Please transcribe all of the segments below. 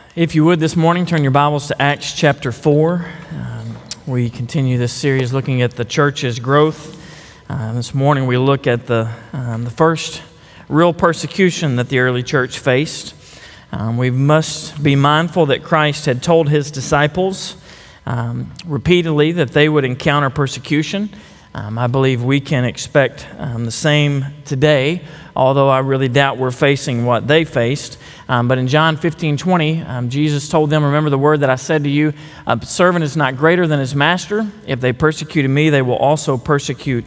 If you would this morning, turn your Bibles to Acts chapter 4. We continue this series looking at the church's growth. This morning we look at the first real persecution that the early church faced. We must be mindful that Christ had told his disciples repeatedly that they would encounter persecution. I believe we can expect the same today, although I really doubt we're facing what they faced. But in John 15:20, Jesus told them, "Remember the word that I said to you, a servant is not greater than his master. If they persecuted me, they will also persecute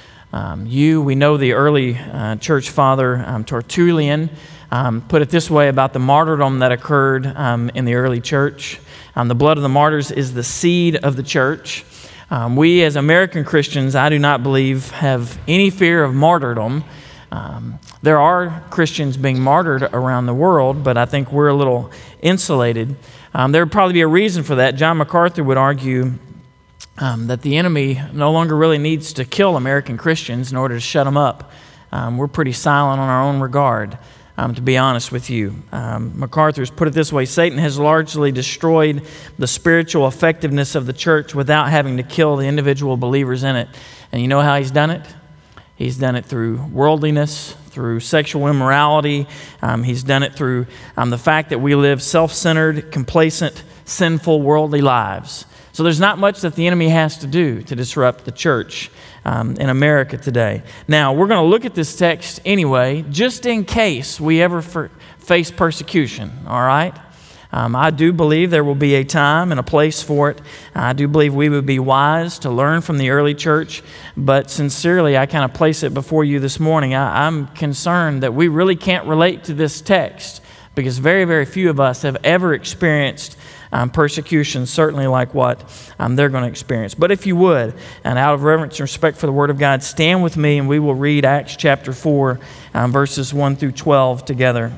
you." We know the early church father, Tertullian, put it this way about the martyrdom that occurred in the early church. The blood of the martyrs is the seed of the church. We as American Christians, I do not believe, have any fear of martyrdom. There are Christians being martyred around the world, but I think we're a little insulated. There would probably be a reason for that. John MacArthur would argue that the enemy no longer really needs to kill American Christians in order to shut them up. We're pretty silent on our own regard, to be honest with you. MacArthur's put it this way: Satan has largely destroyed the spiritual effectiveness of the church without having to kill the individual believers in it. And you know how he's done it? He's done it through worldliness, through sexual immorality. He's done it through the fact that we live self-centered, complacent, sinful, worldly lives. So there's not much that the enemy has to do to disrupt the church in America today. Now, we're going to look at this text anyway, just in case we ever face persecution, all right? I do believe there will be a time and a place for it. I do believe we would be wise to learn from the early church, but sincerely, I kind of place it before you this morning. I'm concerned that we really can't relate to this text because very, very few of us have ever experienced persecution, certainly like what they're going to experience. But if you would, and out of reverence and respect for the Word of God, stand with me and we will read Acts chapter 4, verses 1 through 12 together.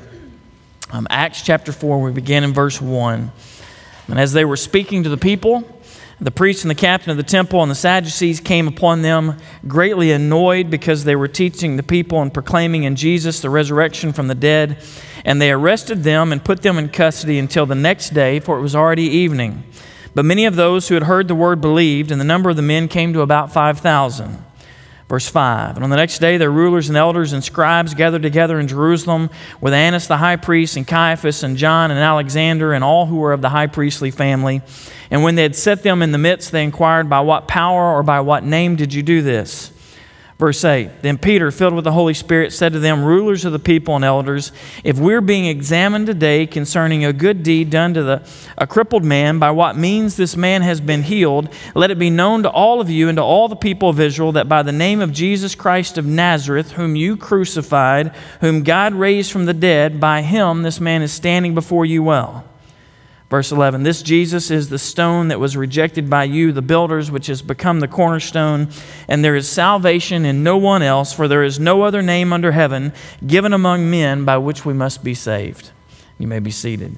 Acts chapter 4, we begin in verse 1. "And as they were speaking to the people, the priests and the captain of the temple and the Sadducees came upon them, greatly annoyed because they were teaching the people and proclaiming in Jesus the resurrection from the dead. And they arrested them and put them in custody until the next day, for it was already evening. But many of those who had heard the word believed, and the number of the men came to about 5,000. Verse 5, "And on the next day their rulers and elders and scribes gathered together in Jerusalem with Annas the high priest and Caiaphas and John and Alexander and all who were of the high priestly family. And when they had set them in the midst, they inquired, 'By what power or by what name did you do this?' Verse 8, "Then Peter, filled with the Holy Spirit, said to them, 'Rulers of the people and elders, if we're being examined today concerning a good deed done to a crippled man, by what means this man has been healed, let it be known to all of you and to all the people of Israel that by the name of Jesus Christ of Nazareth, whom you crucified, whom God raised from the dead, by him this man is standing before you well.' Verse 11, "This Jesus is the stone that was rejected by you, the builders, which has become the cornerstone. And there is salvation in no one else, for there is no other name under heaven given among men by which we must be saved." You may be seated.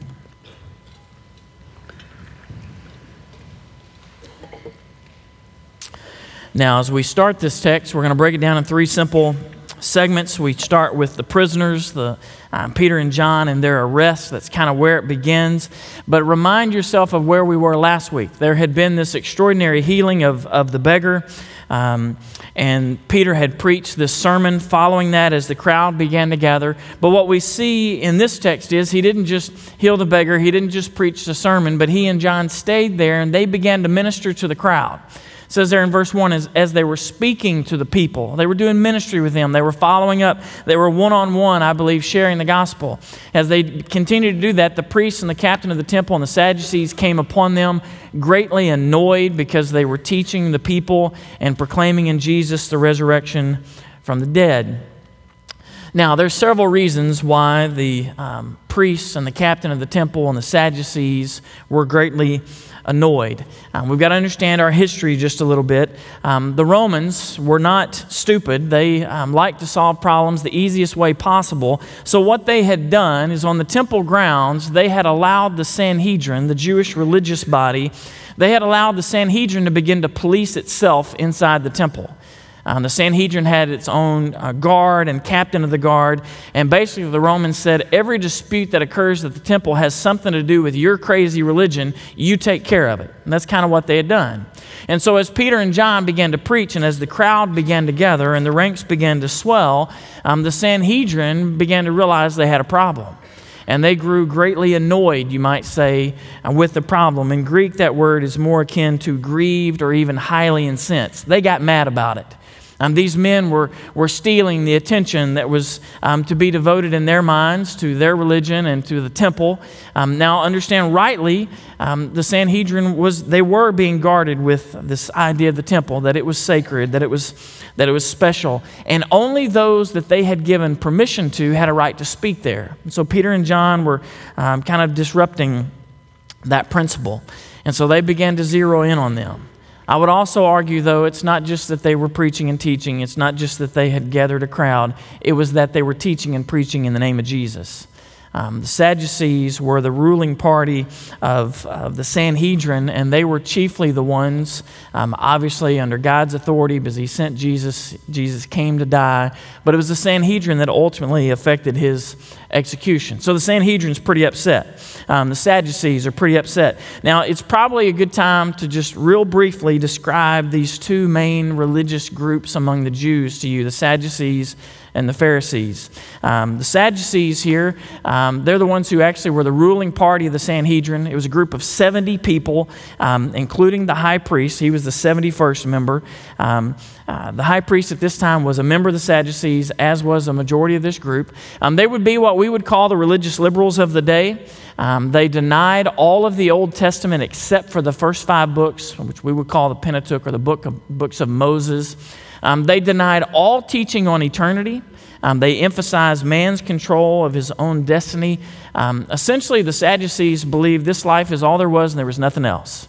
Now, as we start this text, we're going to break it down in three simple segments. We start with the prisoners, Peter and John and their arrest. That's kind of where it begins. But remind yourself of where we were last week. There had been this extraordinary healing of the beggar, and Peter had preached this sermon following that as the crowd began to gather. But what we see in this text is he didn't just heal the beggar, he didn't just preach the sermon, but he and John stayed there and they began to minister to the crowd. It says there in verse 1, as they were speaking to the people, they were doing ministry with them, they were following up, they were one-on-one, I believe, sharing the gospel. As they continued to do that, the priests and the captain of the temple and the Sadducees came upon them, greatly annoyed because they were teaching the people and proclaiming in Jesus the resurrection from the dead. Now, there's several reasons why the priests and the captain of the temple and the Sadducees were greatly annoyed. We've got to understand our history just a little bit. The Romans were not stupid. They liked to solve problems the easiest way possible. So what they had done is on the temple grounds, they had allowed the Sanhedrin, the Jewish religious body, they had allowed the Sanhedrin to begin to police itself inside the temple. The Sanhedrin had its own guard and captain of the guard, and basically the Romans said, every dispute that occurs at the temple has something to do with your crazy religion, you take care of it. And that's kind of what they had done. And so as Peter and John began to preach, and as the crowd began to gather and the ranks began to swell, the Sanhedrin began to realize they had a problem. And they grew greatly annoyed, you might say, with the problem. In Greek, that word is more akin to grieved or even highly incensed. They got mad about it. These men were stealing the attention that was to be devoted in their minds to their religion and to the temple. Now, understand rightly, the Sanhedrin they were being guarded with this idea of the temple, that it was sacred, that it was special, and only those that they had given permission to had a right to speak there. And so Peter and John were kind of disrupting that principle, and so they began to zero in on them. I would also argue, though, it's not just that they were preaching and teaching. It's not just that they had gathered a crowd. It was that they were teaching and preaching in the name of Jesus. The Sadducees were the ruling party of the Sanhedrin, and they were chiefly the ones, obviously under God's authority, because he sent Jesus. Jesus came to die, but it was the Sanhedrin that ultimately affected his execution. So the Sanhedrin's pretty upset. The Sadducees are pretty upset. Now, it's probably a good time to just real briefly describe these two main religious groups among the Jews to you, the Sadducees and the Pharisees. The Sadducees here, they're the ones who actually were the ruling party of the Sanhedrin. It was a group of 70 people, including the high priest. He was the 71st member. The high priest at this time was a member of the Sadducees, as was a majority of this group. They would be what we would call the religious liberals of the day. They denied all of the Old Testament except for the first 5 books, which we would call the Pentateuch or the books of Moses. They denied all teaching on eternity. They emphasized man's control of his own destiny. Essentially, the Sadducees believed this life is all there was and there was nothing else.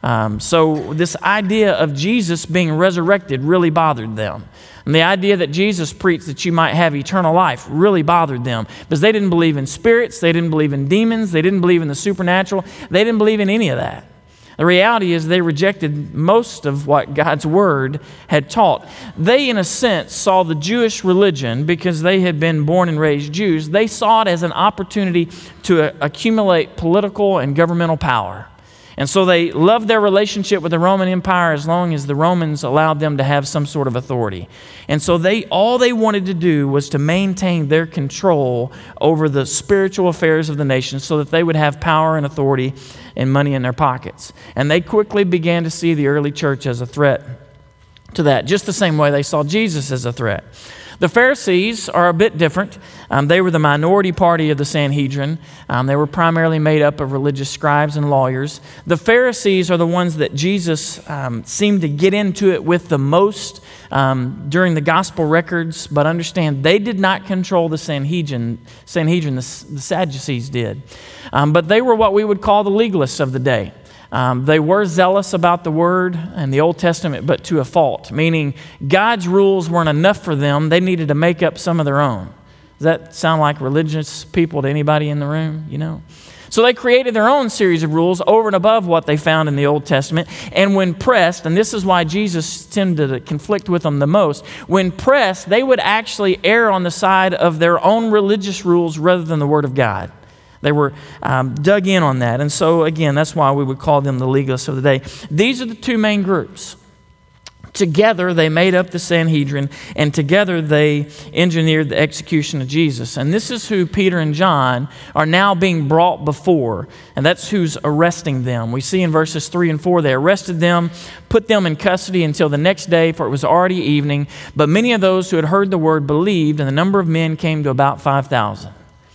So this idea of Jesus being resurrected really bothered them. And the idea that Jesus preached that you might have eternal life really bothered them, because they didn't believe in spirits, they didn't believe in demons, they didn't believe in the supernatural, they didn't believe in any of that. The reality is they rejected most of what God's Word had taught. They, in a sense, saw the Jewish religion, because they had been born and raised Jews, they saw it as an opportunity to accumulate political and governmental power. And so they loved their relationship with the Roman Empire as long as the Romans allowed them to have some sort of authority. And so all they wanted to do was to maintain their control over the spiritual affairs of the nation so that they would have power and authority and money in their pockets. And they quickly began to see the early church as a threat to that, just the same way they saw Jesus as a threat. The Pharisees are a bit different. They were the minority party of the Sanhedrin. They were primarily made up of religious scribes and lawyers. The Pharisees are the ones that Jesus seemed to get into it with the most during the gospel records. But understand, they did not control the Sanhedrin, the Sadducees did. But they were what we would call the legalists of the day. They were zealous about the Word and the Old Testament, but to a fault, meaning God's rules weren't enough for them. They needed to make up some of their own. Does that sound like religious people to anybody in the room? You know? So they created their own series of rules over and above what they found in the Old Testament. And when pressed, and this is why Jesus tended to conflict with them the most, when pressed, they would actually err on the side of their own religious rules rather than the Word of God. They were dug in on that. And so, again, that's why we would call them the legalists of the day. These are the two main groups. Together, they made up the Sanhedrin, and together they engineered the execution of Jesus. And this is who Peter and John are now being brought before, and that's who's arresting them. We see in verses 3 and 4, they arrested them, put them in custody until the next day, for it was already evening. But many of those who had heard the word believed, and the number of men came to about 5,000.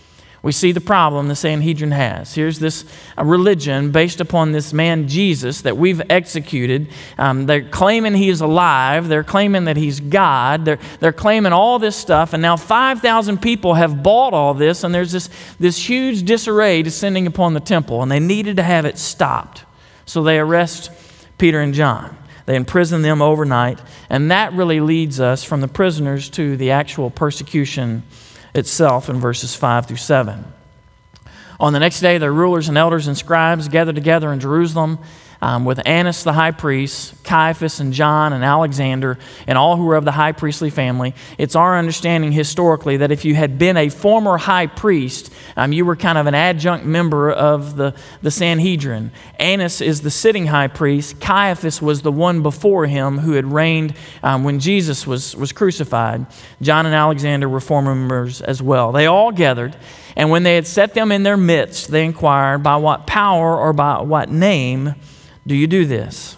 We see the problem the Sanhedrin has. Here's this religion based upon this man Jesus that we've executed. They're claiming he is alive. They're claiming that he's God. They're claiming all this stuff. And now 5,000 people have bought all this, and there's this huge disarray descending upon the temple, and they needed to have it stopped. So they arrest Peter and John. They imprison them overnight, and that really leads us from the prisoners to the actual persecution itself in verses 5 through 7. On the next day, the rulers and elders and scribes gathered together in Jerusalem. with Annas the high priest, Caiaphas and John and Alexander, and all who were of the high priestly family. It's our understanding historically that if you had been a former high priest, you were kind of an adjunct member of the Sanhedrin. Annas is the sitting high priest. Caiaphas was the one before him who had reigned when Jesus was crucified. John and Alexander were former members as well. They all gathered, and when they had set them in their midst, they inquired, by what power or by what name do you do this?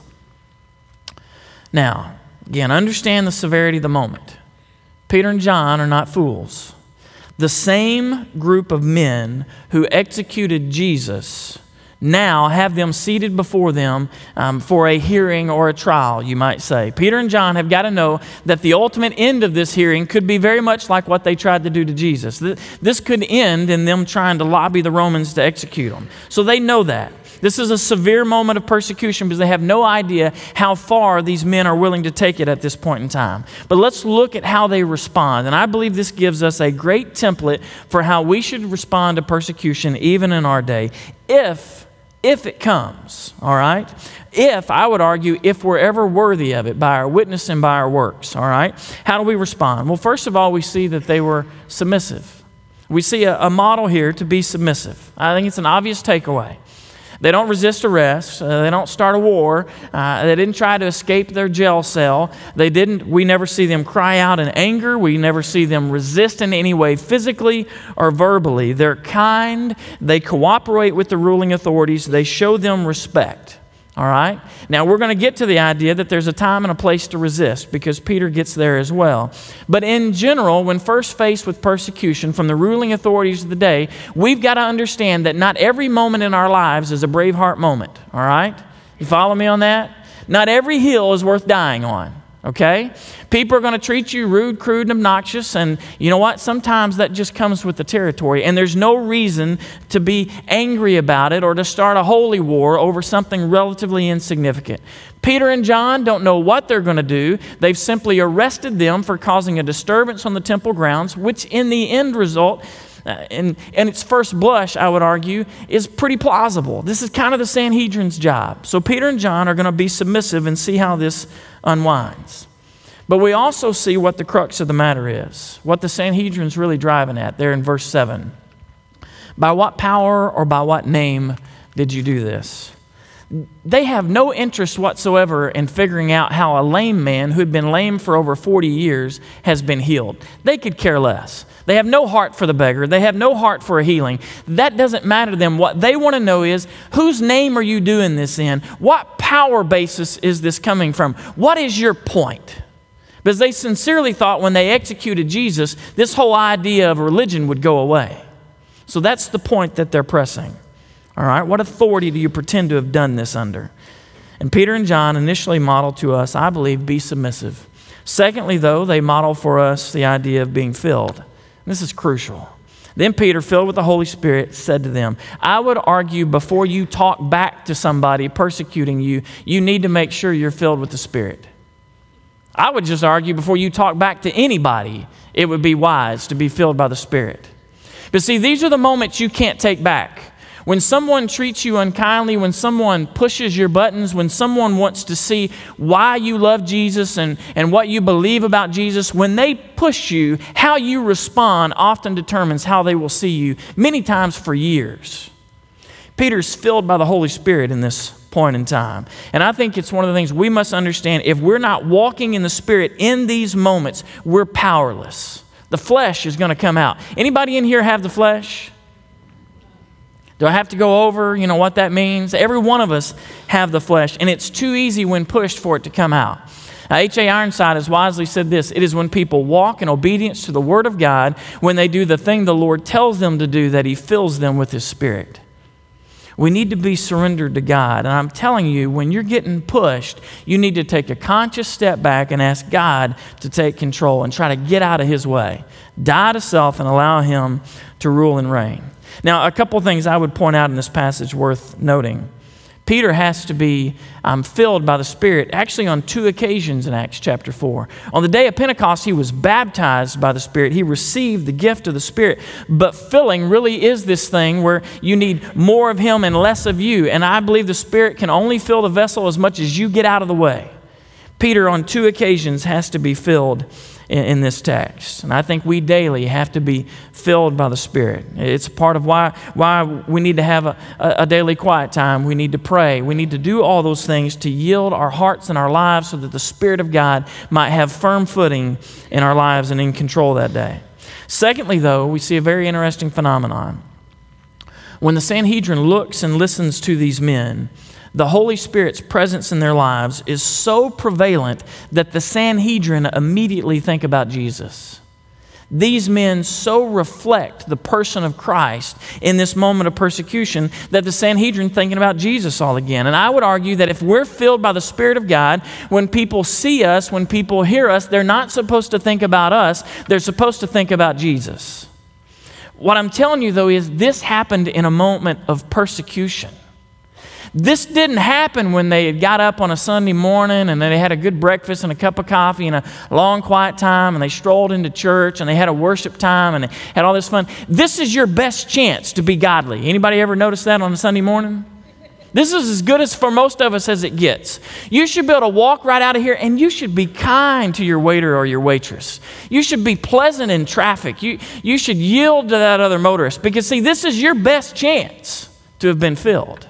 Now, again, understand the severity of the moment. Peter and John are not fools. The same group of men who executed Jesus now have them seated before them for a hearing or a trial, you might say. Peter and John have got to know that the ultimate end of this hearing could be very much like what they tried to do to Jesus. This could end in them trying to lobby the Romans to execute him. So they know that. This is a severe moment of persecution because they have no idea how far these men are willing to take it at this point in time. But let's look at how they respond. And I believe this gives us a great template for how we should respond to persecution even in our day, if it comes, all right? I would argue, if we're ever worthy of it by our witness and by our works, all right? How do we respond? Well, first of all, we see that they were submissive. We see a model here to be submissive. I think it's an obvious takeaway. They don't resist arrest. They don't start a war. They didn't try to escape their jail cell. We never see them cry out in anger. We never see them resist in any way physically or verbally. They're kind. They cooperate with the ruling authorities. They show them respect. All right? Now, we're going to get to the idea that there's a time and a place to resist because Peter gets there as well. But in general, when first faced with persecution from the ruling authorities of the day, we've got to understand that not every moment in our lives is a Braveheart moment. All right? You follow me on that? Not every hill is worth dying on. Okay? People are going to treat you rude, crude, and obnoxious, and you know what? Sometimes that just comes with the territory, and there's no reason to be angry about it or to start a holy war over something relatively insignificant. Peter and John don't know what they're going to do. They've simply arrested them for causing a disturbance on the temple grounds, which in the end result, and its first blush, I would argue, is pretty plausible. This is kind of the Sanhedrin's job. So Peter and John are going to be submissive and see how this unwinds. But we also see what the crux of the matter is, what the Sanhedrin's really driving at there in verse 7. By what power or by what name did you do this? They have no interest whatsoever in figuring out how a lame man who had been lame for over 40 years has been healed. They could care less. They have no heart for the beggar. They have no heart for a healing. That doesn't matter to them. What they want to know is, whose name are you doing this in? What power basis is this coming from? What is your point? Because they sincerely thought when they executed Jesus, this whole idea of religion would go away. So that's the point that they're pressing. All right, what authority do you pretend to have done this under? And Peter and John initially model to us, I believe, be submissive. Secondly, though, they model for us the idea of being filled. This is crucial. Then Peter, filled with the Holy Spirit, said to them, I would argue before you talk back to somebody persecuting you, you need to make sure you're filled with the Spirit. I would just argue before you talk back to anybody, it would be wise to be filled by the Spirit. But see, these are the moments you can't take back. When someone treats you unkindly, when someone pushes your buttons, when someone wants to see why you love Jesus and what you believe about Jesus, when they push you, how you respond often determines how they will see you, many times for years. Peter's filled by the Holy Spirit in this point in time. And I think it's one of the things we must understand. If we're not walking in the Spirit in these moments, we're powerless. The flesh is going to come out. Anybody in here have the flesh? Do I have to go over, what that means? Every one of us have the flesh, and it's too easy when pushed for it to come out. Now, H.A. Ironside has wisely said this: it is when people walk in obedience to the Word of God, when they do the thing the Lord tells them to do, that He fills them with His Spirit. We need to be surrendered to God. And I'm telling you, when you're getting pushed, you need to take a conscious step back and ask God to take control and try to get out of His way. Die to self and allow Him to rule and reign. Now, a couple of things I would point out in this passage worth noting. Peter has to be filled by the Spirit, actually on 2 occasions in Acts chapter 4. On the day of Pentecost, he was baptized by the Spirit. He received the gift of the Spirit. But filling really is this thing where you need more of him and less of you. And I believe the Spirit can only fill the vessel as much as you get out of the way. Peter on 2 occasions has to be filled in this text. And I think we daily have to be filled by the Spirit. It's part of why we need to have a daily quiet time. We need to pray. We need to do all those things to yield our hearts and our lives so that the Spirit of God might have firm footing in our lives and in control that day. Secondly, though, we see a very interesting phenomenon. When the Sanhedrin looks and listens to these men, the Holy Spirit's presence in their lives is so prevalent that the Sanhedrin immediately think about Jesus. These men so reflect the person of Christ in this moment of persecution that the Sanhedrin thinking about Jesus all again. And I would argue that if we're filled by the Spirit of God, when people see us, when people hear us, they're not supposed to think about us. They're supposed to think about Jesus. What I'm telling you, though, is this happened in a moment of persecution. This didn't happen when they got up on a Sunday morning and they had a good breakfast and a cup of coffee and a long quiet time and they strolled into church and they had a worship time and they had all this fun. This is your best chance to be godly. Anybody ever notice that on a Sunday morning? This is as good as for most of us as it gets. You should be able to walk right out of here and you should be kind to your waiter or your waitress. You should be pleasant in traffic. You should yield to that other motorist because, see, this is your best chance to have been filled.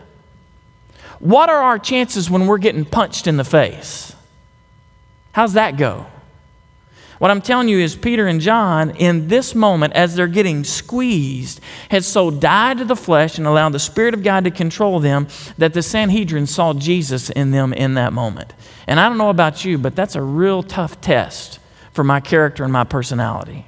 What are our chances when we're getting punched in the face? How's that go? What I'm telling you is Peter and John, in this moment, as they're getting squeezed, had so died to the flesh and allowed the Spirit of God to control them that the Sanhedrin saw Jesus in them in that moment. And I don't know about you, but that's a real tough test for my character and my personality.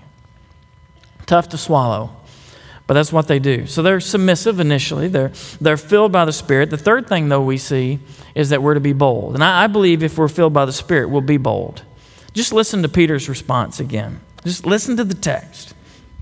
Tough to swallow. But that's what they do. So they're submissive initially. They're filled by the Spirit. The third thing, though, we see is that we're to be bold. And I believe if we're filled by the Spirit, we'll be bold. Just listen to Peter's response again. Just listen to the text.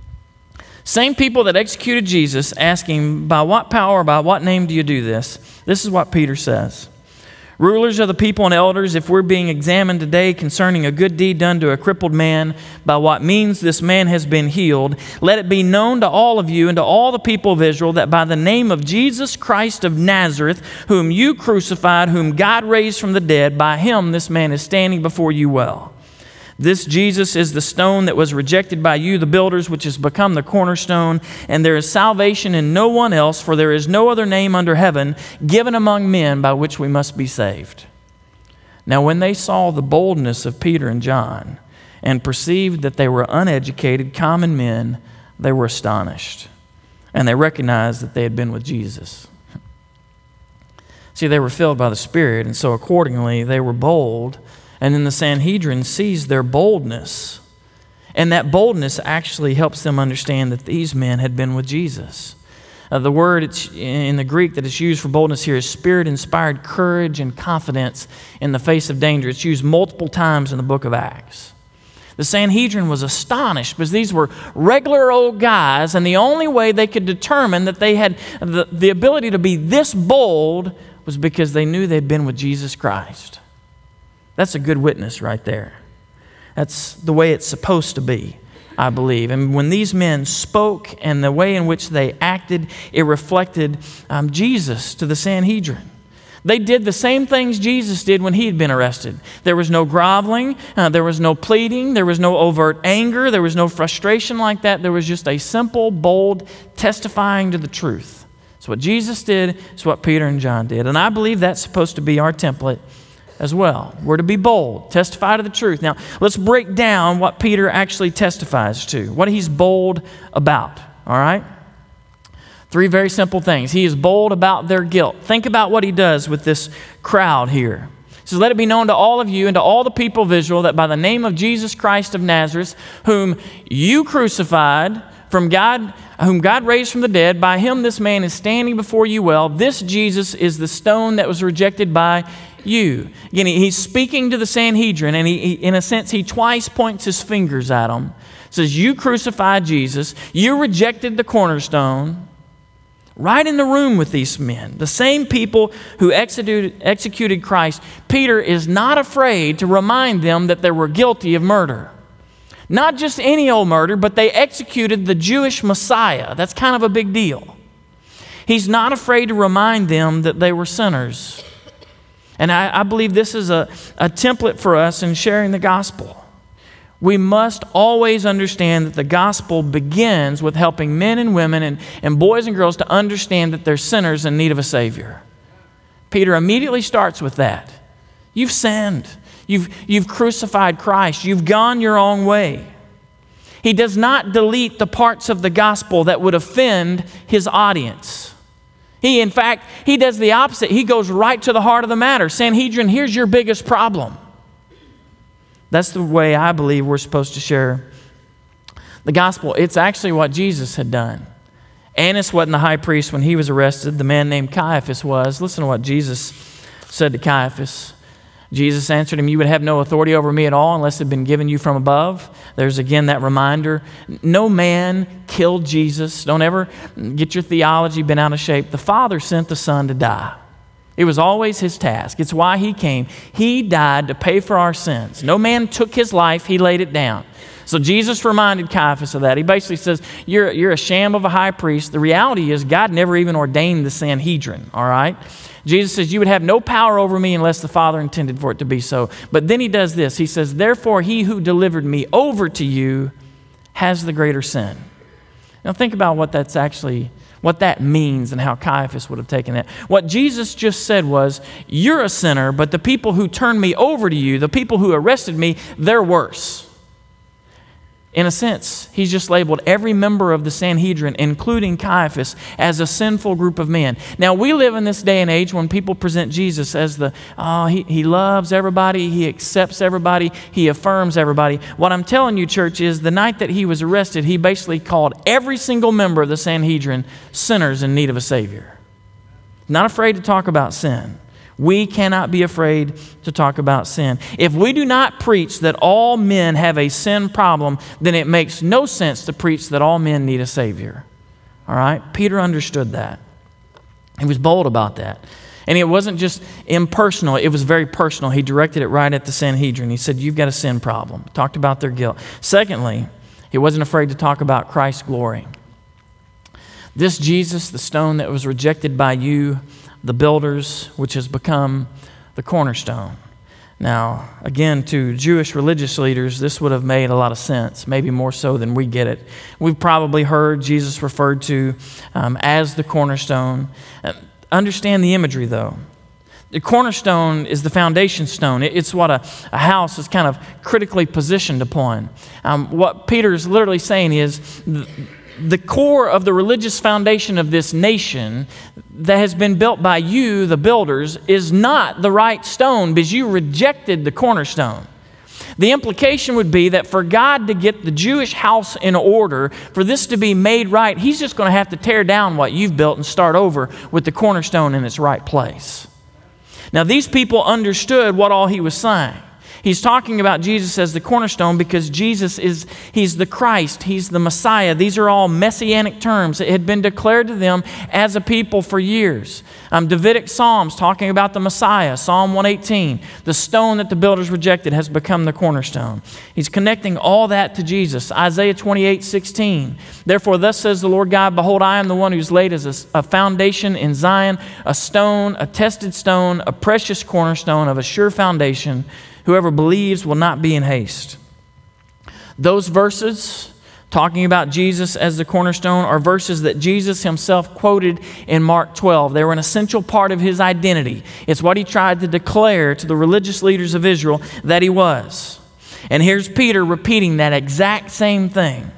Same people that executed Jesus asking, by what power, by what name do you do this? This is what Peter says. Rulers of the people and elders, if we're being examined today concerning a good deed done to a crippled man, by what means this man has been healed, let it be known to all of you and to all the people of Israel that by the name of Jesus Christ of Nazareth, whom you crucified, whom God raised from the dead, by him this man is standing before you well. This Jesus is the stone that was rejected by you, the builders, which has become the cornerstone. And there is salvation in no one else, for there is no other name under heaven given among men by which we must be saved. Now, when they saw the boldness of Peter and John and perceived that they were uneducated, common men, they were astonished. And they recognized that they had been with Jesus. See, they were filled by the Spirit, and so accordingly they were bold. And then the Sanhedrin sees their boldness. And that boldness actually helps them understand that these men had been with Jesus. The word in the Greek that is used for boldness here is Spirit-inspired courage and confidence in the face of danger. It's used multiple times in the book of Acts. The Sanhedrin was astonished because these were regular old guys, and the only way they could determine that they had the ability to be this bold was because they knew they'd been with Jesus Christ. That's a good witness right there. That's the way it's supposed to be, I believe. And when these men spoke and the way in which they acted, it reflected Jesus to the Sanhedrin. They did the same things Jesus did when he had been arrested. There was no groveling, there was no pleading, there was no overt anger, there was no frustration like that. There was just a simple, bold testifying to the truth. It's what Jesus did, it's what Peter and John did. And I believe that's supposed to be our template as well. We're to be bold, testify to the truth. Now, let's break down what Peter actually testifies to, what he's bold about, all right? 3 very simple things. He is bold about their guilt. Think about what he does with this crowd here. He says, let it be known to all of you and to all the people of Israel that by the name of Jesus Christ of Nazareth, whom you crucified, whom God raised from the dead, by him this man is standing before you well. This Jesus is the stone that was rejected by you. Again, he's speaking to the Sanhedrin, and he in a sense, he twice points his fingers at them. Says, you crucified Jesus. You rejected the cornerstone. right in the room with these men, the same people who executed Christ. Peter is not afraid to remind them that they were guilty of murder. Not just any old murder, but they executed the Jewish Messiah. That's kind of a big deal. He's not afraid to remind them that they were sinners. And I believe this is a template for us in sharing the gospel. We must always understand that the gospel begins with helping men and women and boys and girls to understand that they're sinners in need of a Savior. Peter immediately starts with that. You've sinned. You've crucified Christ. You've gone your own way. He does not delete the parts of the gospel that would offend his audience. In fact, he does the opposite. He goes right to the heart of the matter. Sanhedrin, here's your biggest problem. That's the way I believe we're supposed to share the gospel. It's actually what Jesus had done. Annas wasn't the high priest when he was arrested. The man named Caiaphas was. Listen to what Jesus said to Caiaphas. Jesus answered him, "You would have no authority over me at all unless it had been given you from above." There's again that reminder. No man killed Jesus. Don't ever get your theology bent out of shape. The Father sent the Son to die. It was always his task. It's why he came. He died to pay for our sins. No man took his life. He laid it down. So Jesus reminded Caiaphas of that. He basically says, you're a sham of a high priest. The reality is God never even ordained the Sanhedrin, all right? Jesus says, you would have no power over me unless the Father intended for it to be so. But then he does this. He says, therefore he who delivered me over to you has the greater sin. Now think about what that means and how Caiaphas would have taken that. What Jesus just said was, you're a sinner, but the people who turned me over to you, the people who arrested me, they're worse. In a sense, he's just labeled every member of the Sanhedrin, including Caiaphas, as a sinful group of men. Now, we live in this day and age when people present Jesus as he loves everybody, he accepts everybody, he affirms everybody. What I'm telling you, church, is the night that he was arrested, he basically called every single member of the Sanhedrin sinners in need of a Savior. Not afraid to talk about sin. We cannot be afraid to talk about sin. If we do not preach that all men have a sin problem, then it makes no sense to preach that all men need a Savior. All right? Peter understood that. He was bold about that. And it wasn't just impersonal, it was very personal. He directed it right at the Sanhedrin. He said, you've got a sin problem. Talked about their guilt. Secondly, he wasn't afraid to talk about Christ's glory. This Jesus, the stone that was rejected by you, the builders, which has become the cornerstone. Now, again, to Jewish religious leaders, this would have made a lot of sense, maybe more so than we get it. We've probably heard Jesus referred to as the cornerstone. Understand the imagery, though. The cornerstone is the foundation stone. It's what a house is kind of critically positioned upon. What Peter is literally saying is the core of the religious foundation of this nation that has been built by you, the builders, is not the right stone because you rejected the cornerstone. The implication would be that for God to get the Jewish house in order, for this to be made right, he's just going to have to tear down what you've built and start over with the cornerstone in its right place. Now, these people understood what all he was saying. He's talking about Jesus as the cornerstone because he's the Christ, he's the Messiah. These are all messianic terms. It had been declared to them as a people for years. Davidic Psalms talking about the Messiah, Psalm 118, the stone that the builders rejected has become the cornerstone. He's connecting all that to Jesus. Isaiah 28:16. Therefore, thus says the Lord God, behold, I am the one who's laid as a foundation in Zion, a stone, a tested stone, a precious cornerstone of a sure foundation. Whoever believes will not be in haste. Those verses talking about Jesus as the cornerstone are verses that Jesus himself quoted in Mark 12. They were an essential part of his identity. It's what he tried to declare to the religious leaders of Israel that he was. And here's Peter repeating that exact same thing.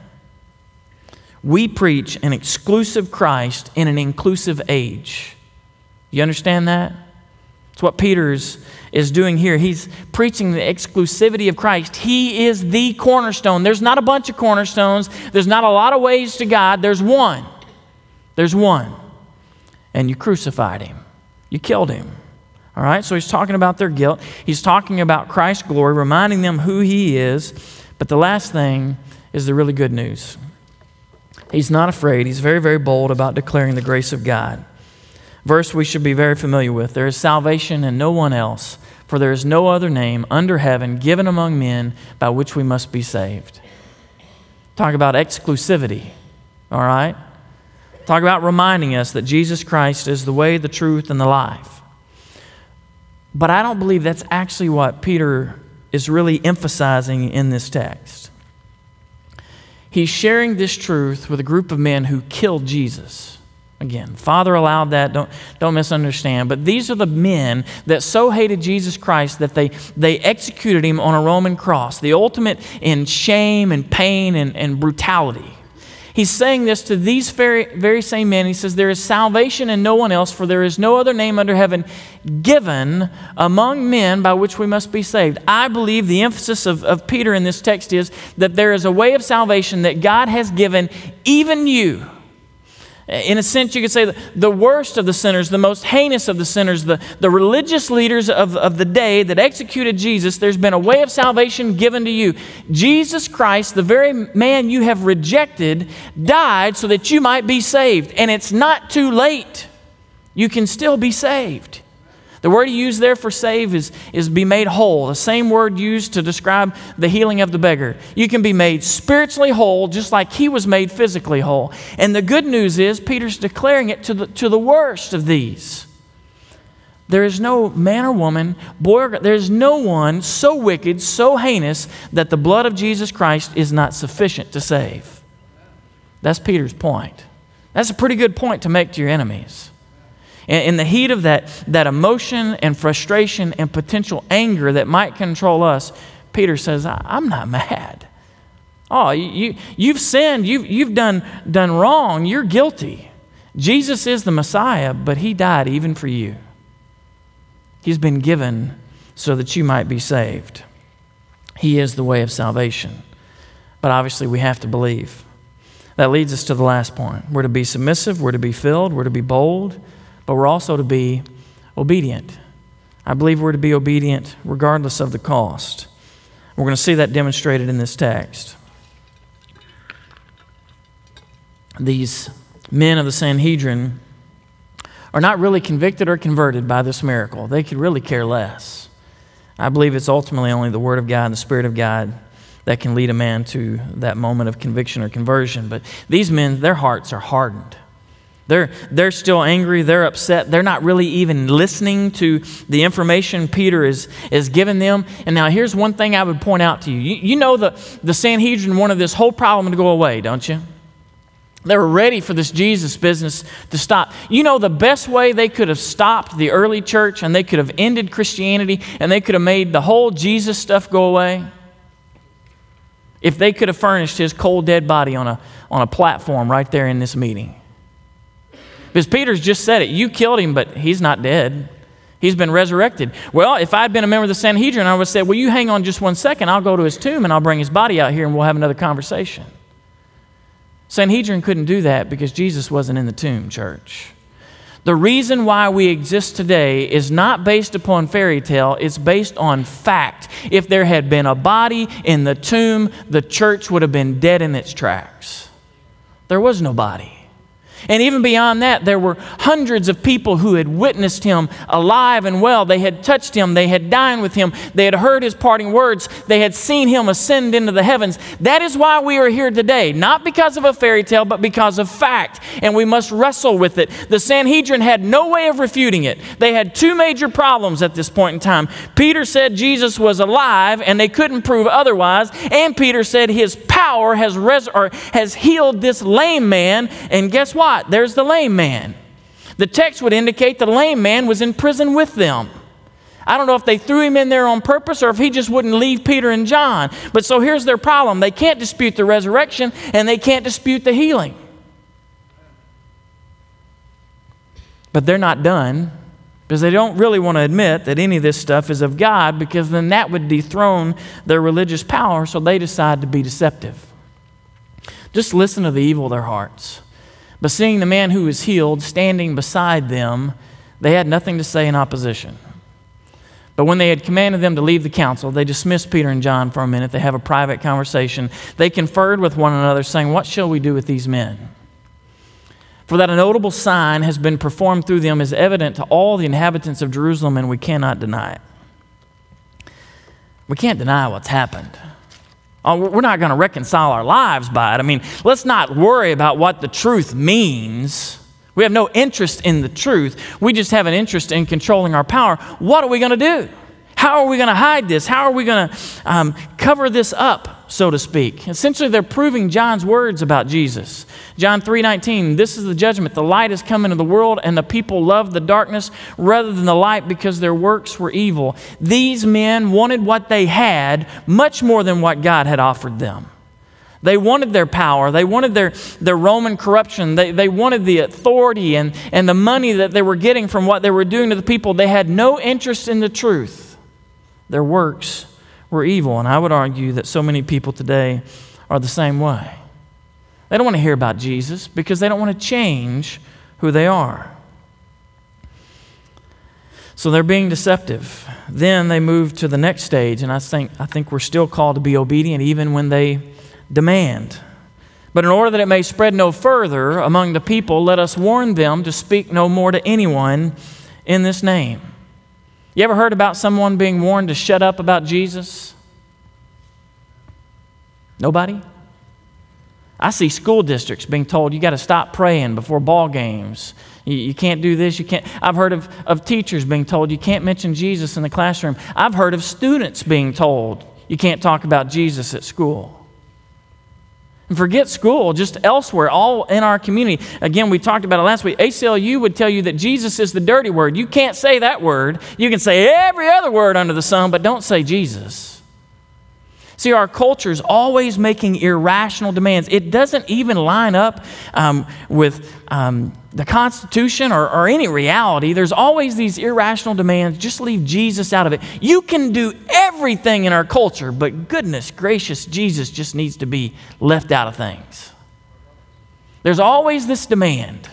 We preach an exclusive Christ in an inclusive age. You understand that? It's what Peter is doing here. He's preaching the exclusivity of Christ. He is the cornerstone. There's not a bunch of cornerstones. There's not a lot of ways to God. There's one. There's one. And you crucified him. You killed him. All right? So he's talking about their guilt. He's talking about Christ's glory, reminding them who he is. But the last thing is the really good news. He's not afraid. He's very, very bold about declaring the grace of God. Verse we should be very familiar with. There is salvation in no one else, for there is no other name under heaven given among men by which we must be saved. Talk about exclusivity, all right? Talk about reminding us that Jesus Christ is the way, the truth, and the life. But I don't believe that's actually what Peter is really emphasizing in this text. He's sharing this truth with a group of men who killed Jesus. Again, Father allowed that, don't misunderstand. But these are the men that so hated Jesus Christ that they executed him on a Roman cross, the ultimate in shame and pain and brutality. He's saying this to these very same men. He says, there is salvation in no one else, for there is no other name under heaven given among men by which we must be saved. I believe the emphasis of Peter in this text is that there is a way of salvation that God has given even you. In a sense, you could say the worst of the sinners, the most heinous of the sinners, the religious leaders of the day that executed Jesus, there's been a way of salvation given to you. Jesus Christ, the very man you have rejected, died so that you might be saved. And it's not too late. You can still be saved. The word he used there for save is be made whole. The same word used to describe the healing of the beggar. You can be made spiritually whole just like he was made physically whole. And the good news is Peter's declaring it to the worst of these. There is no man or woman, boy or girl, there is no one so wicked, so heinous that the blood of Jesus Christ is not sufficient to save. That's Peter's point. That's a pretty good point to make to your enemies. In the heat of that emotion and frustration and potential anger that might control us, Peter says, I'm not mad. Oh, you've sinned. You've done wrong. You're guilty. Jesus is the Messiah, but he died even for you. He's been given so that you might be saved. He is the way of salvation. But obviously we have to believe. That leads us to the last point. We're to be submissive. We're to be filled. We're to be bold. But we're also to be obedient. I believe we're to be obedient regardless of the cost. We're going to see that demonstrated in this text. These men of the Sanhedrin are not really convicted or converted by this miracle. They could really care less. I believe it's ultimately only the Word of God and the Spirit of God that can lead a man to that moment of conviction or conversion. But these men, their hearts are hardened. They're still angry. They're upset. They're not really even listening to the information Peter is giving them. And now here's one thing I would point out to you. You know the Sanhedrin wanted this whole problem to go away, don't you? They were ready for this Jesus business to stop. You know the best way they could have stopped the early church and they could have ended Christianity and they could have made the whole Jesus stuff go away? If they could have furnished his cold dead body on a platform right there in this meeting. Because Peter's just said it. You killed him, but he's not dead. He's been resurrected. Well, if I'd been a member of the Sanhedrin, I would have said, well, you hang on just 1 second. I'll go to his tomb and I'll bring his body out here and we'll have another conversation. Sanhedrin couldn't do that because Jesus wasn't in the tomb, church. The reason why we exist today is not based upon fairy tale. It's based on fact. If there had been a body in the tomb, the church would have been dead in its tracks. There was no body. And even beyond that, there were hundreds of people who had witnessed him alive and well. They had touched him. They had dined with him. They had heard his parting words. They had seen him ascend into the heavens. That is why we are here today, not because of a fairy tale, but because of fact. And we must wrestle with it. The Sanhedrin had no way of refuting it. They had two major problems at this point in time. Peter said Jesus was alive, and they couldn't prove otherwise. And Peter said his power has healed this lame man. And guess what? There's the lame man. The text would indicate the lame man was in prison with them. I don't know if they threw him in there on purpose or if he just wouldn't leave Peter and John. But so here's their problem. They can't dispute the resurrection and they can't dispute the healing. But they're not done because they don't really want to admit that any of this stuff is of God, because then that would dethrone their religious power, so they decide to be deceptive. Just listen to the evil of their hearts. But seeing the man who was healed standing beside them, they had nothing to say in opposition. But when they had commanded them to leave the council, they dismissed Peter and John for a minute. They have a private conversation. They conferred with one another, saying, "What shall we do with these men? For that a notable sign has been performed through them is evident to all the inhabitants of Jerusalem, and we cannot deny it." We can't deny what's happened. We're not going to reconcile our lives by it. I mean, let's not worry about what the truth means. We have no interest in the truth. We just have an interest in controlling our power. What are we going to do? How are we going to hide this? How are we going to cover this up, so to speak? Essentially, they're proving John's words about Jesus. John 3:19, "This is the judgment. The light has come into the world, and the people loved the darkness rather than the light because their works were evil." These men wanted what they had much more than what God had offered them. They wanted their power. They wanted their Roman corruption. They wanted the authority and the money that they were getting from what they were doing to the people. They had no interest in the truth. Their works were evil. And I would argue that so many people today are the same way. They don't want to hear about Jesus because they don't want to change who they are. So they're being deceptive. Then they move to the next stage, and I think we're still called to be obedient even when they demand. But in order that it may spread no further among the people, let us warn them to speak no more to anyone in this name. You ever heard about someone being warned to shut up about Jesus? Nobody? I see school districts being told you got to stop praying before ball games. You can't do this, you can't. I've heard of teachers being told you can't mention Jesus in the classroom. I've heard of students being told you can't talk about Jesus at school. And forget school, just elsewhere, all in our community. Again, we talked about it last week. ACLU would tell you that Jesus is the dirty word. You can't say that word. You can say every other word under the sun, but don't say Jesus. See, our culture is always making irrational demands. It doesn't even line up with the Constitution or any reality. There's always these irrational demands. Just leave Jesus out of it. You can do everything in our culture, but goodness gracious, Jesus just needs to be left out of things. There's always this demand.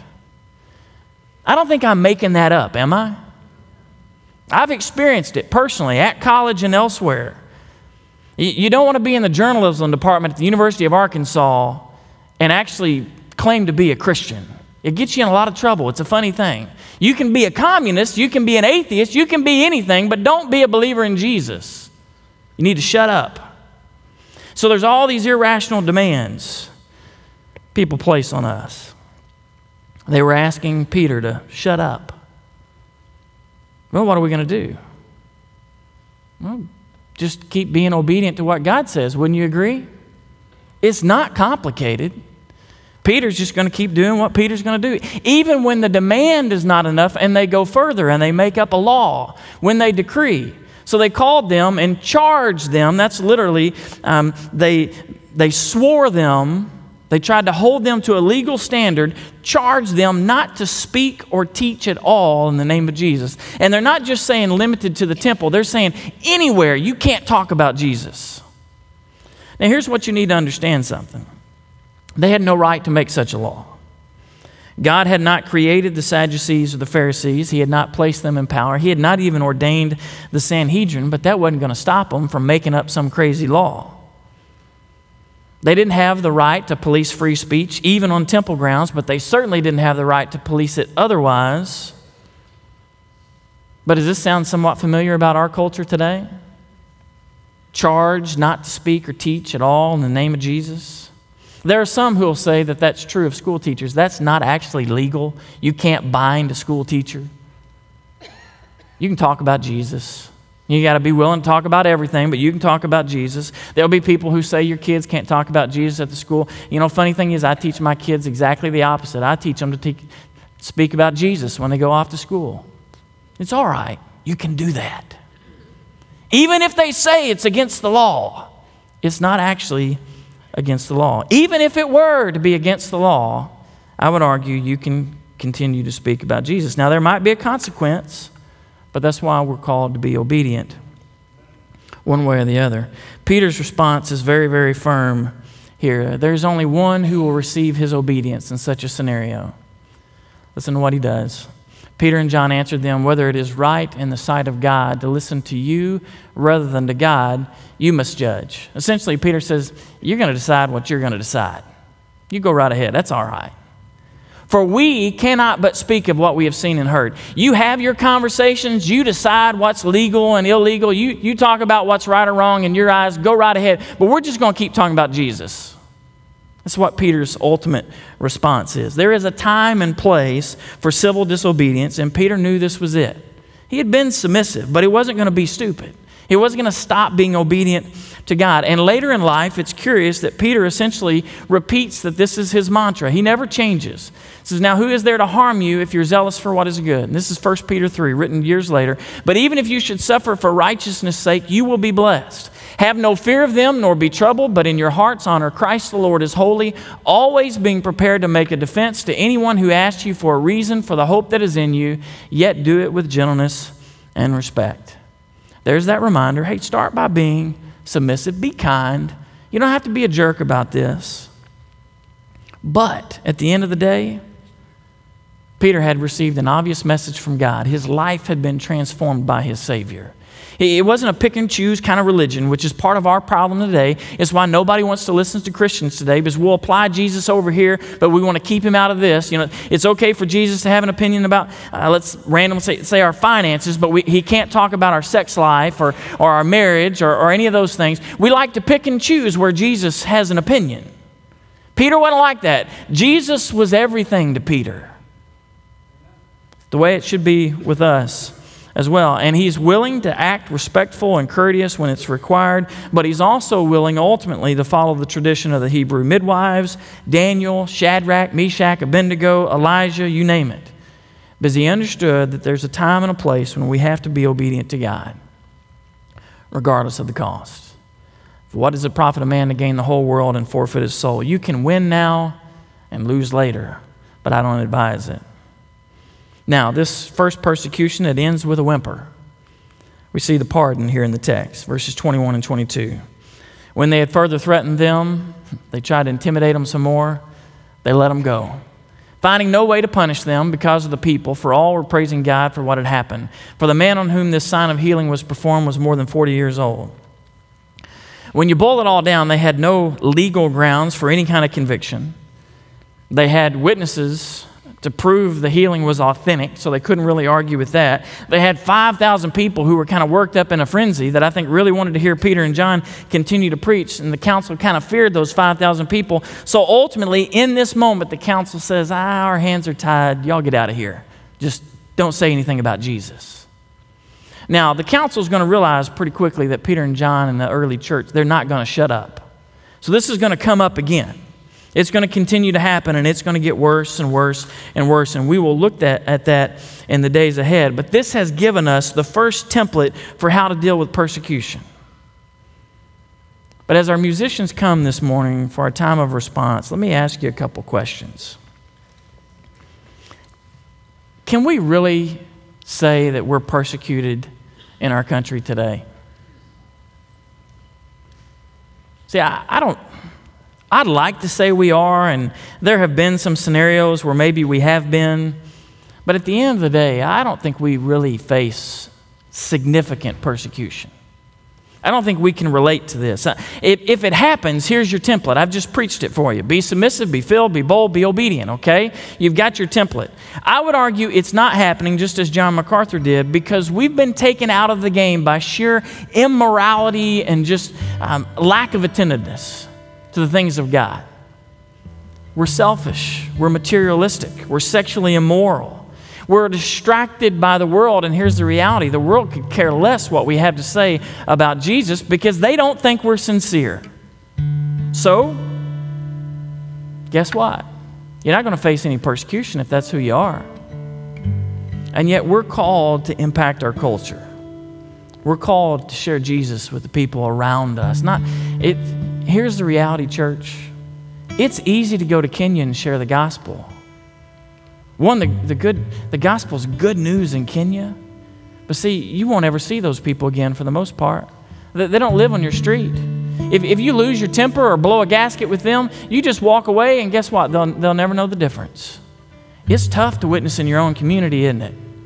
I don't think I'm making that up, am I? I've experienced it personally at college and elsewhere. You don't want to be in the journalism department at the University of Arkansas and actually claim to be a Christian. It gets you in a lot of trouble. It's a funny thing. You can be a communist, you can be an atheist, you can be anything, but don't be a believer in Jesus. You need to shut up. So there's all these irrational demands people place on us. They were asking Peter to shut up. Well, what are we going to do? Well, just keep being obedient to what God says. Wouldn't you agree? It's not complicated. Peter's just going to keep doing what Peter's going to do. Even when the demand is not enough and they go further and they make up a law, when they decree. So they called them and charged them. That's literally, they swore them. They tried to hold them to a legal standard, charged them not to speak or teach at all in the name of Jesus. And they're not just saying limited to the temple. They're saying anywhere you can't talk about Jesus. Now here's what you need to understand something. They had no right to make such a law. God had not created the Sadducees or the Pharisees. He had not placed them in power. He had not even ordained the Sanhedrin, but that wasn't going to stop them from making up some crazy law. They didn't have the right to police free speech, even on temple grounds, but they certainly didn't have the right to police it otherwise. But does this sound somewhat familiar about our culture today? Charged not to speak or teach at all in the name of Jesus. There are some who will say that that's true of school teachers. That's not actually legal. You can't bind a school teacher. You can talk about Jesus. You got to be willing to talk about everything, but you can talk about Jesus. There'll be people who say your kids can't talk about Jesus at the school. You know, funny thing is I teach my kids exactly the opposite. I teach them to speak about Jesus when they go off to school. It's all right. You can do that. Even if they say it's against the law, it's not actually against the law. Even if it were to be against the law, I would argue you can continue to speak about Jesus. Now, there might be a consequence, but that's why we're called to be obedient, one way or the other. Peter's response is very, very firm here. There's only one who will receive his obedience in such a scenario. Listen to what he does. Peter and John answered them, whether it is right in the sight of God to listen to you rather than to God, you must judge. Essentially, Peter says, you're going to decide what you're going to decide. You go right ahead. That's all right. For we cannot but speak of what we have seen and heard. You have your conversations. You decide what's legal and illegal. You talk about what's right or wrong in your eyes. Go right ahead. But we're just going to keep talking about Jesus. That's what Peter's ultimate response is. There is a time and place for civil disobedience, and Peter knew this was it. He had been submissive, but he wasn't going to be stupid. He wasn't going to stop being obedient to God. And later in life, it's curious that Peter essentially repeats that this is his mantra. He never changes. He says, now who is there to harm you if you're zealous for what is good? And this is 1 Peter 3, written years later. But even if you should suffer for righteousness' sake, you will be blessed. Have no fear of them, nor be troubled, but in your hearts honor Christ the Lord as holy, always being prepared to make a defense to anyone who asks you for a reason for the hope that is in you, yet do it with gentleness and respect. There's that reminder. Hey, start by being submissive. Be kind. You don't have to be a jerk about this. But at the end of the day, Peter had received an obvious message from God. His life had been transformed by his Savior. It wasn't a pick and choose kind of religion, which is part of our problem today. It's why nobody wants to listen to Christians today, because we'll apply Jesus over here, but we want to keep him out of this. You know, it's okay for Jesus to have an opinion about, let's randomly say our finances, but he can't talk about our sex life or our marriage or any of those things. We like to pick and choose where Jesus has an opinion. Peter wasn't like that. Jesus was everything to Peter. The way it should be with us as well. And he's willing to act respectful and courteous when it's required, but he's also willing ultimately to follow the tradition of the Hebrew midwives, Daniel, Shadrach, Meshach, Abednego, Elijah, you name it. Because he understood that there's a time and a place when we have to be obedient to God, regardless of the cost. For what does it profit a man to gain the whole world and forfeit his soul? You can win now and lose later, but I don't advise it. Now, this first persecution, it ends with a whimper. We see the pardon here in the text, verses 21 and 22. When they had further threatened them, they tried to intimidate them some more. They let them go, finding no way to punish them because of the people, for all were praising God for what had happened. For the man on whom this sign of healing was performed was more than 40 years old. When you boil it all down, they had no legal grounds for any kind of conviction. They had witnesses to prove the healing was authentic, so they couldn't really argue with that. They had 5,000 people who were kind of worked up in a frenzy that I think really wanted to hear Peter and John continue to preach, and the council kind of feared those 5,000 people. So ultimately, in this moment, the council says, our hands are tied, y'all get out of here. Just don't say anything about Jesus. Now, the council is going to realize pretty quickly that Peter and John in the early church, they're not going to shut up. So this is going to come up again. It's going to continue to happen, and it's going to get worse and worse and worse, and we will look at that in the days ahead. But this has given us the first template for how to deal with persecution. But as our musicians come this morning for our time of response, let me ask you a couple questions. Can we really say that we're persecuted in our country today? See, I'd like to say we are, and there have been some scenarios where maybe we have been, but at the end of the day, I don't think we really face significant persecution. I don't think we can relate to this. If it happens, here's your template. I've just preached it for you. Be submissive, be filled, be bold, be obedient, okay? You've got your template. I would argue it's not happening just as John MacArthur did, because we've been taken out of the game by sheer immorality and just lack of attentiveness to the things of God. We're selfish. We're materialistic. We're sexually immoral. We're distracted by the world, and here's the reality. The world could care less what we have to say about Jesus because they don't think we're sincere. So, guess what? You're not going to face any persecution if that's who you are. And yet we're called to impact our culture. We're called to share Jesus with the people around us. Here's the reality, church. It's easy to go to Kenya and share the gospel. The gospel's good news in Kenya. But see, you won't ever see those people again for the most part. They don't live on your street. If you lose your temper or blow a gasket with them, you just walk away, and guess what? They'll never know the difference. It's tough to witness in your own community, isn't it?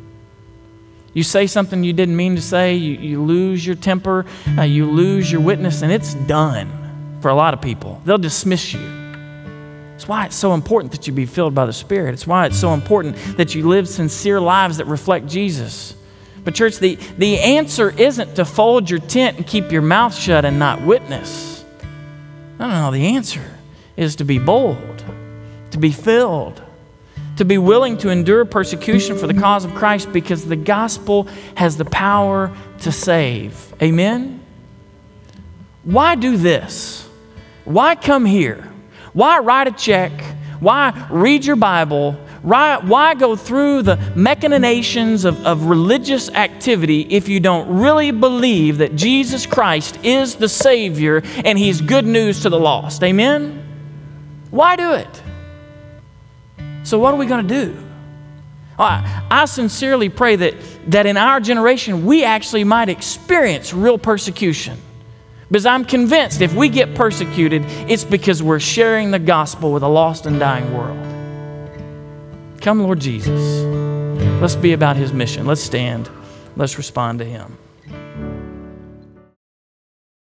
You say something you didn't mean to say, you lose your temper, you lose your witness, and it's done for a lot of people. They'll dismiss you. It's why it's so important that you be filled by the Spirit. It's why it's so important that you live sincere lives that reflect Jesus. But church, the answer isn't to fold your tent and keep your mouth shut and not witness. No. The answer is to be bold, to be filled, to be willing to endure persecution for the cause of Christ, because the gospel has the power to save. Amen? Why do this? Why come here? Why write a check? Why read your Bible? Why go through the machinations of religious activity if you don't really believe that Jesus Christ is the Savior and He's good news to the lost? Amen? Why do it? So what are we going to do? I sincerely pray that in our generation we actually might experience real persecution. Because I'm convinced if we get persecuted, it's because we're sharing the gospel with a lost and dying world. Come, Lord Jesus. Let's be about His mission. Let's stand. Let's respond to Him.